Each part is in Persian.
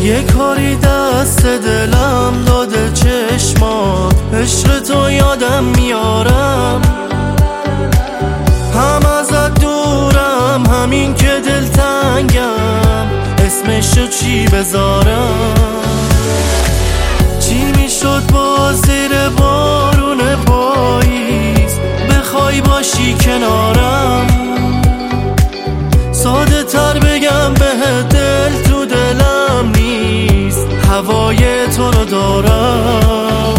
یه کاری دست دلم داده چشمات، عشق تو یادم میارم، هم ازت دورم، همین که دلتنگم، اسمشو چی بذارم؟ چی میشد با زیر بارون پاییز بخوای باشی کنارم؟ ساده تر بگم به دل تو دلم نیست، هوای تو رو دارم.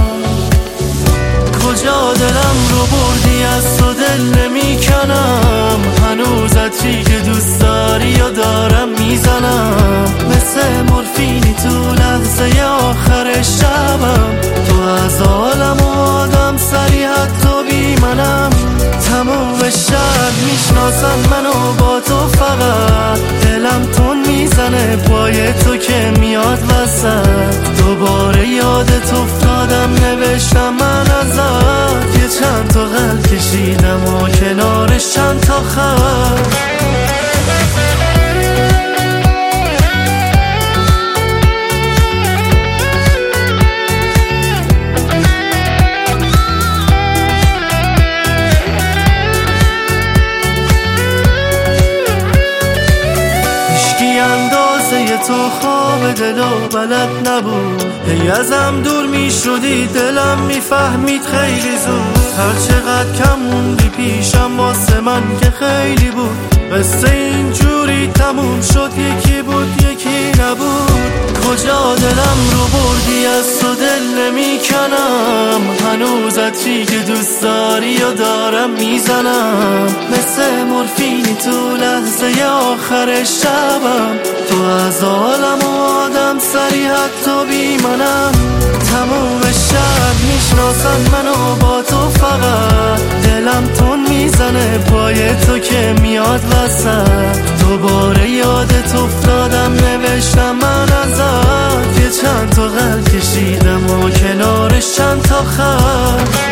کجا دلم رو بردی از تو دل نمیکنم، هنوز عطری که دوست داری و دارم میزنم، مثل مورفینی تو لحظه آخر شبم، تو از عالم و آدم سری حتی بی منم، تموم شهر میشناسن منو با تو، فقط دلم تون میزنه پای تو که میاد وسط، دوباره یادت افتادم نوشتم من ازت، یه چند تا قلب کشیدم و کنارش چند تا خط. تو خواب دل و بلد نبود، هی ازم دور میشدی دلم میفهمید خیلی زود، هر چقدر کم موندی پیشم واسه من که خیلی بود، قصه اینجوری تموم شد، یکی بود یکی نبود. کجا دلم رو بردی از تو دل نمیکنم، هنوز عطری که دوست داری و دارم میزنم، مثل مورفینی تو لحظه آخر شبم، تو از عالم و آدم سری حتی بی منم، تموم شهر میشناسن منو با تو، فقط دلم تون میزنه پای تو که میاد وسط، دوباره یادت افتادم نوشتم من ازت، یه چند تا قلب کشیدم و کنارش چند تا خط.